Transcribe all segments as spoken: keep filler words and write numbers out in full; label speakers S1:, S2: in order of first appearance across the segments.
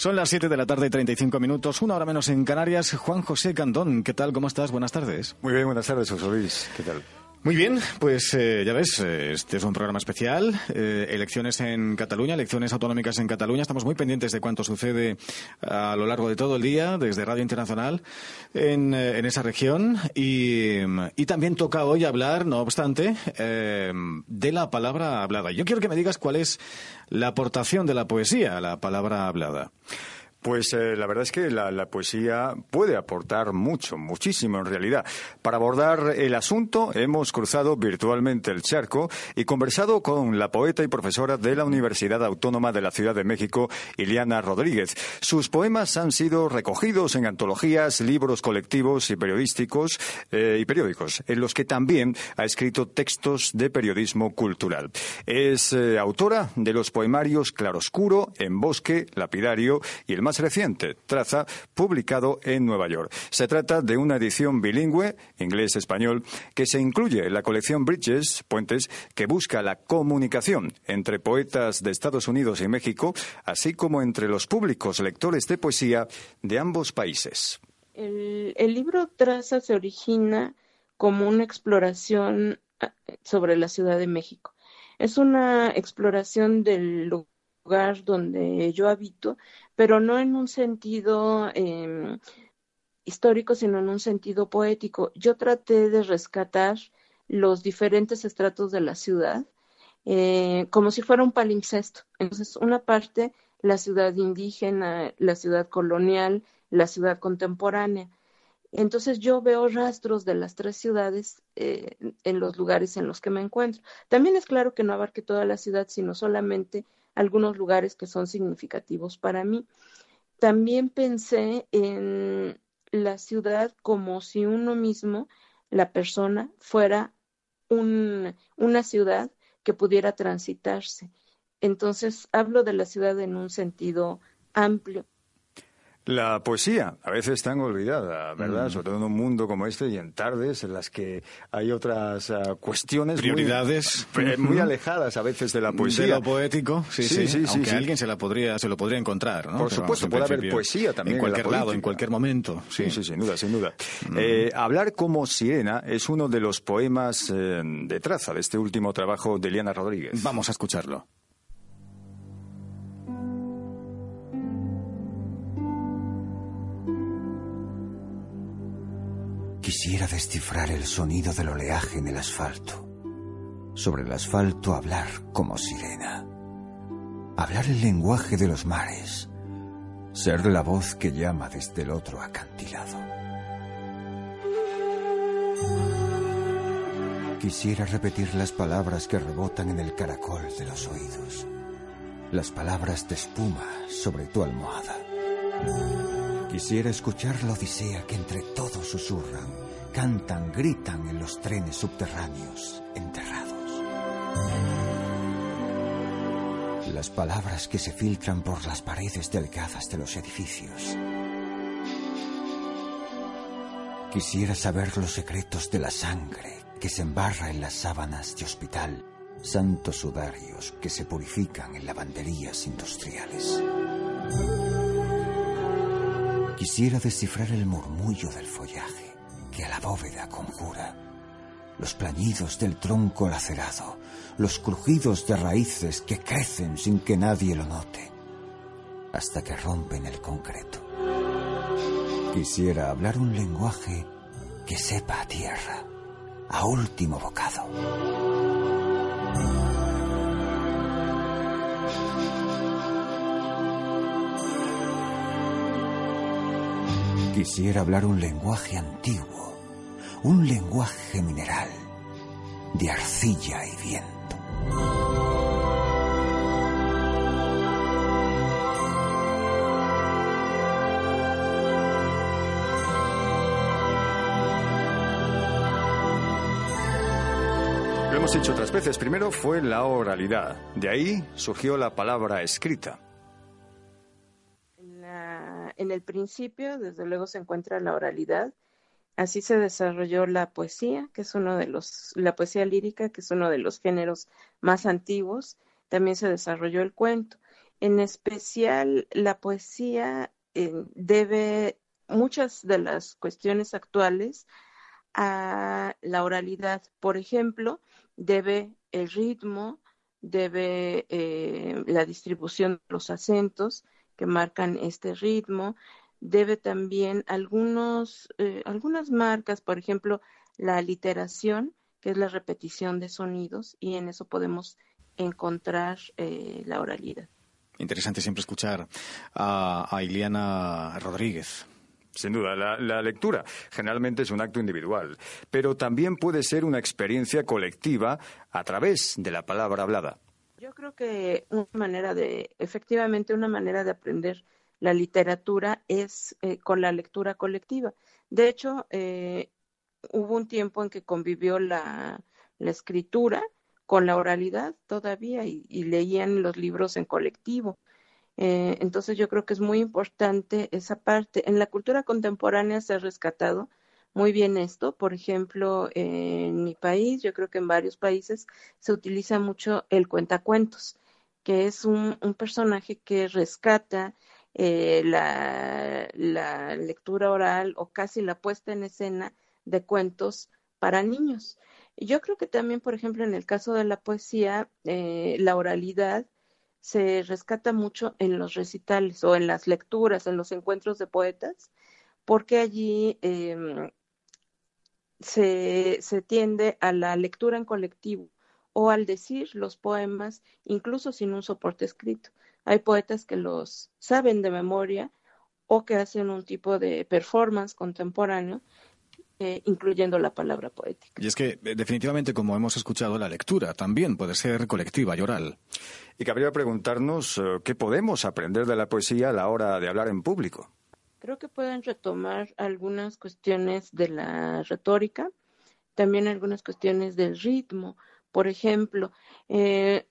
S1: Son las siete de la tarde y treinta y cinco minutos, una hora menos en Canarias. Juan José Candón, ¿qué tal? ¿Cómo estás? Buenas tardes.
S2: Muy bien, buenas tardes, José Luis. ¿Qué tal?
S1: Muy bien, pues eh, ya ves, eh, este es un programa especial, eh, elecciones en Cataluña, elecciones autonómicas en Cataluña. Estamos muy pendientes de cuánto sucede a lo largo de todo el día, desde Radio Internacional, en, eh, en esa región. Y, y también toca hoy hablar, no obstante, eh, de la palabra hablada. Yo quiero que me digas cuál es la aportación de la poesía a la palabra hablada.
S2: Pues eh, la verdad es que la, la poesía puede aportar mucho, muchísimo en realidad. Para abordar el asunto hemos cruzado virtualmente el charco y conversado con la poeta y profesora de la Universidad Autónoma de la Ciudad de México, Ileana Rodríguez. Sus poemas han sido recogidos en antologías, libros colectivos y periodísticos eh, y periódicos, en los que también ha escrito textos de periodismo cultural. Es eh, autora de los poemarios Claroscuro, En Bosque, Lapidario y el más reciente, Traza, publicado en Nueva York. Se trata de una edición bilingüe, inglés-español, que se incluye en la colección Bridges, Puentes, que busca la comunicación entre poetas de Estados Unidos y México, así como entre los públicos lectores de poesía de ambos países.
S3: El, el libro Traza se origina como una exploración sobre la Ciudad de México. Es una exploración del lugar donde yo habito, pero no en un sentido eh, histórico, sino en un sentido poético. Yo traté de rescatar los diferentes estratos de la ciudad, eh, como si fuera un palimpsesto. Entonces, una parte, la ciudad indígena, la ciudad colonial, la ciudad contemporánea. Entonces, yo veo rastros de las tres ciudades eh, en los lugares en los que me encuentro. También es claro que no abarque toda la ciudad, sino solamente algunos lugares que son significativos para mí. También pensé en la ciudad como si uno mismo, la persona, fuera un, una ciudad que pudiera transitarse. Entonces, hablo de la ciudad en un sentido amplio.
S2: La poesía, a veces tan olvidada, ¿verdad?
S1: Mm.
S2: Sobre todo en un mundo como este y en tardes en las que hay otras uh, cuestiones
S1: prioridades
S2: muy, muy alejadas a veces de la poesía.
S1: De lo poético, sí, sí,
S2: sí, sí
S1: aunque
S2: sí,
S1: alguien
S2: sí.
S1: se la podría, se lo podría encontrar, ¿no?
S2: Por
S1: Pero
S2: supuesto,
S1: vamos,
S2: puede haber poesía también
S1: en cualquier
S2: en la
S1: lado, en cualquier momento. Sí,
S2: sí, sí sin duda, sin duda.
S1: Mm.
S2: Eh, Hablar como sirena es uno de los poemas eh, de Traza, de este último trabajo de Ileana Rodríguez.
S1: Vamos a escucharlo.
S4: Quisiera descifrar el sonido del oleaje en el asfalto. Sobre el asfalto hablar como sirena. Hablar el lenguaje de los mares. Ser la voz que llama desde el otro acantilado. Quisiera repetir las palabras que rebotan en el caracol de los oídos. Las palabras de espuma sobre tu almohada. Quisiera escuchar la odisea que entre todos susurran, cantan, gritan en los trenes subterráneos enterrados. Las palabras que se filtran por las paredes delgadas de los edificios. Quisiera saber los secretos de la sangre que se embarra en las sábanas de hospital, santos sudarios que se purifican en lavanderías industriales. Quisiera descifrar el murmullo del follaje que a la bóveda conjura, los plañidos del tronco lacerado, los crujidos de raíces que crecen sin que nadie lo note, hasta que rompen el concreto. Quisiera hablar un lenguaje que sepa a tierra, a último bocado. Quisiera hablar un lenguaje antiguo, un lenguaje mineral, de arcilla y viento.
S2: Lo hemos dicho otras veces. Primero fue la oralidad. De ahí surgió la palabra escrita.
S3: En el principio, desde luego, se encuentra la oralidad. Así se desarrolló la poesía, que es uno de los, la poesía lírica, que es uno de los géneros más antiguos. También se desarrolló el cuento. En especial, la poesía eh, debe muchas de las cuestiones actuales a la oralidad. Por ejemplo, debe el ritmo, debe eh, la distribución de los acentos que marcan este ritmo, debe también algunos, eh, algunas marcas, por ejemplo, la aliteración, que es la repetición de sonidos, y en eso podemos encontrar eh, la oralidad.
S1: Interesante siempre escuchar a, a Iliana Rodríguez.
S2: Sin duda, la, la lectura generalmente es un acto individual, pero también puede ser una experiencia colectiva a través de la palabra hablada.
S3: Yo creo que una manera de, efectivamente, una manera de aprender la literatura es eh, con la lectura colectiva. De hecho, eh, hubo un tiempo en que convivió la, la escritura con la oralidad todavía y, y leían los libros en colectivo. Eh, entonces yo creo que es muy importante esa parte. En la cultura contemporánea se ha rescatado muy bien esto. Por ejemplo, eh, en mi país, yo creo que en varios países se utiliza mucho el cuentacuentos, que es un, un personaje que rescata eh, la, la lectura oral o casi la puesta en escena de cuentos para niños. Yo creo que también, por ejemplo, en el caso de la poesía, eh, la oralidad se rescata mucho en los recitales o en las lecturas, en los encuentros de poetas, porque allí eh, se, se tiende a la lectura en colectivo o al decir los poemas, incluso sin un soporte escrito. Hay poetas que los saben de memoria o que hacen un tipo de performance contemporáneo, Eh, incluyendo la palabra poética.
S1: Y es que, definitivamente, como hemos escuchado, la lectura también puede ser colectiva y oral.
S2: Y cabría preguntarnos uh, qué podemos aprender de la poesía a la hora de hablar en público.
S3: Creo que pueden retomar algunas cuestiones de la retórica, también algunas cuestiones del ritmo. Por ejemplo, eh,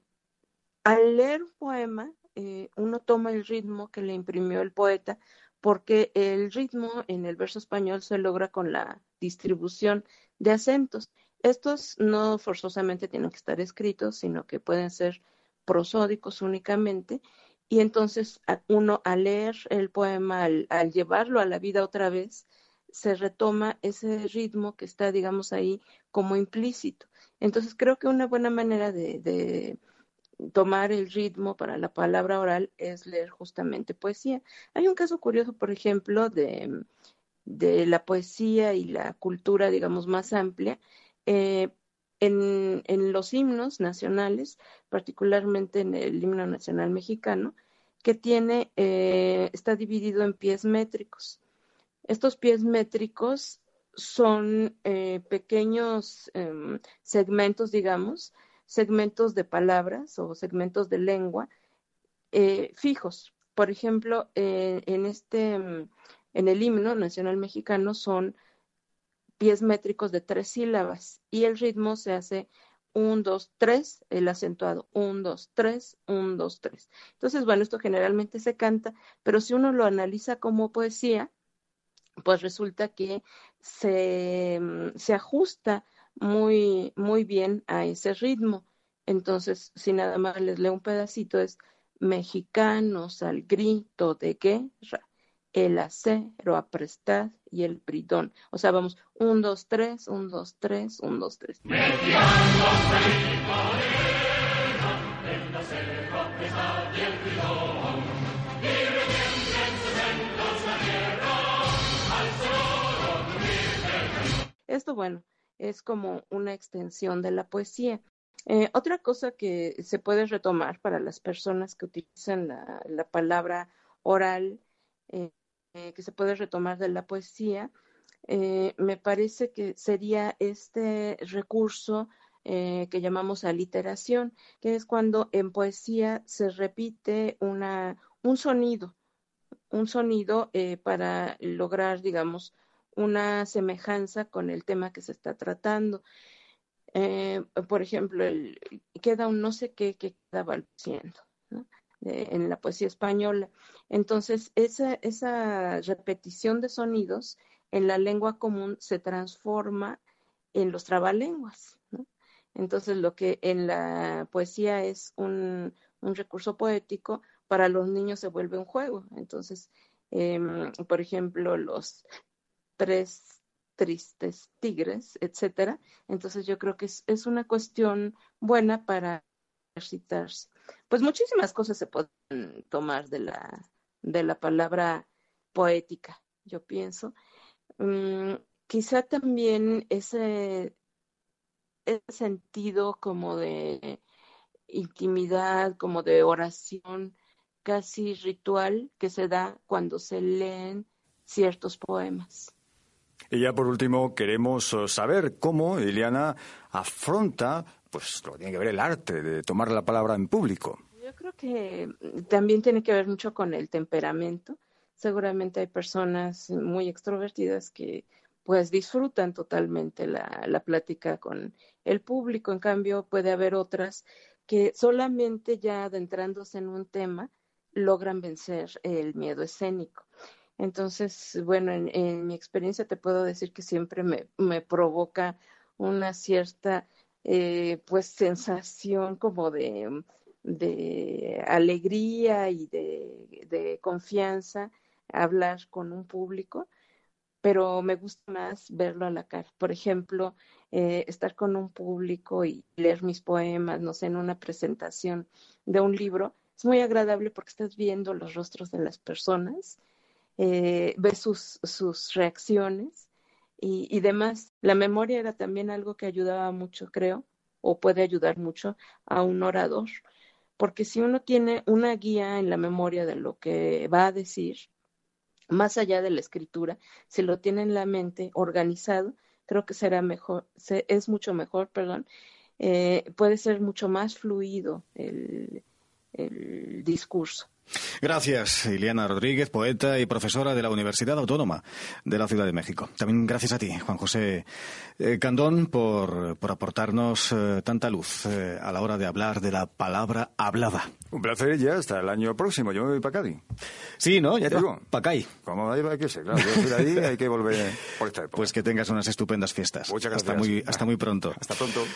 S3: al leer un poema, eh, uno toma el ritmo que le imprimió el poeta, porque el ritmo en el verso español se logra con la distribución de acentos. Estos no forzosamente tienen que estar escritos, sino que pueden ser prosódicos únicamente, y entonces uno al leer el poema, al, al llevarlo a la vida otra vez, se retoma ese ritmo que está, digamos, ahí como implícito. Entonces creo que una buena manera de, de tomar el ritmo para la palabra oral es leer justamente poesía. Hay un caso curioso, por ejemplo, de, de la poesía y la cultura, digamos, más amplia. Eh, en, en los himnos nacionales, particularmente en el himno nacional mexicano, que tiene, eh, está dividido en pies métricos. Estos pies métricos son eh, pequeños eh, segmentos, digamos, segmentos de palabras o segmentos de lengua eh, fijos. Por ejemplo, eh, en este, en el himno nacional mexicano son pies métricos de tres sílabas y el ritmo se hace un, dos, tres, el acentuado, un, dos, tres, un, dos, tres. Entonces, bueno, esto generalmente se canta, pero si uno lo analiza como poesía, pues resulta que se, se ajusta muy, muy bien a ese ritmo. Entonces, si nada más les leo un pedacito, es mexicanos al grito de guerra, el acero aprestad y el bridón. O sea, vamos, un, dos, tres, un, dos, tres, un, dos, tres.
S5: Mexicanos al grito de guerra, el acero aprestad y el bridón, y retiemblen sus centros la tierra, al sonoro crujir del...
S3: Esto, bueno, es como una extensión de la poesía. Eh, otra cosa que se puede retomar para las personas que utilizan la, la palabra oral, eh, eh, que se puede retomar de la poesía, eh, me parece que sería este recurso eh, que llamamos aliteración, que es cuando en poesía se repite una, un sonido, un sonido eh, para lograr, digamos, una semejanza con el tema que se está tratando. Eh, por ejemplo, el, queda un no sé qué que queda balbuciendo, ¿no? De, en la poesía española. Entonces, esa, esa repetición de sonidos en la lengua común se transforma en los trabalenguas, ¿no? Entonces, lo que en la poesía es un, un recurso poético, para los niños se vuelve un juego. Entonces, eh, por ejemplo, los tres tristes tigres, etcétera. Entonces yo creo que es, es una cuestión buena para ejercitarse. Pues muchísimas cosas se pueden tomar de la, de la palabra poética, yo pienso. Um, quizá también ese, ese sentido como de intimidad, como de oración casi ritual que se da cuando se leen ciertos poemas.
S2: Y ya por último queremos saber cómo Ileana afronta, pues lo que tiene que ver el arte de tomar la palabra en público.
S3: Yo creo que también tiene que ver mucho con el temperamento. Seguramente hay personas muy extrovertidas que pues disfrutan totalmente la, la plática con el público. En cambio, puede haber otras que solamente ya adentrándose en un tema logran vencer el miedo escénico. Entonces, bueno, en, en mi experiencia te puedo decir que siempre me, me provoca una cierta eh, pues sensación como de, de alegría y de, de confianza hablar con un público, pero me gusta más verlo a la cara. Por ejemplo, eh, estar con un público y leer mis poemas, no sé, en una presentación de un libro, es muy agradable porque estás viendo los rostros de las personas, eh, ves sus, sus reacciones y, y demás. La memoria era también algo que ayudaba mucho, creo, o puede ayudar mucho a un orador, porque si uno tiene una guía en la memoria de lo que va a decir, más allá de la escritura, si lo tiene en la mente organizado, creo que será mejor, se, es mucho mejor, perdón, eh, puede ser mucho más fluido el, el discurso.
S1: Gracias, Ileana Rodríguez, poeta y profesora de la Universidad Autónoma de la Ciudad de México. También gracias a ti, Juan José eh, Candón, por, por aportarnos eh, tanta luz eh, a la hora de hablar de la palabra hablada.
S2: Un placer, ya hasta el año próximo. Yo me voy para Cádiz.
S1: Sí, ¿no? Ya te
S2: Digo,
S1: vas para Cádiz.
S2: Como hay que ser, claro. Yo estoy ahí, hay que volver por esta época.
S1: Pues que tengas unas estupendas fiestas.
S2: Muchas gracias.
S1: Hasta muy, hasta muy pronto.
S2: Hasta pronto.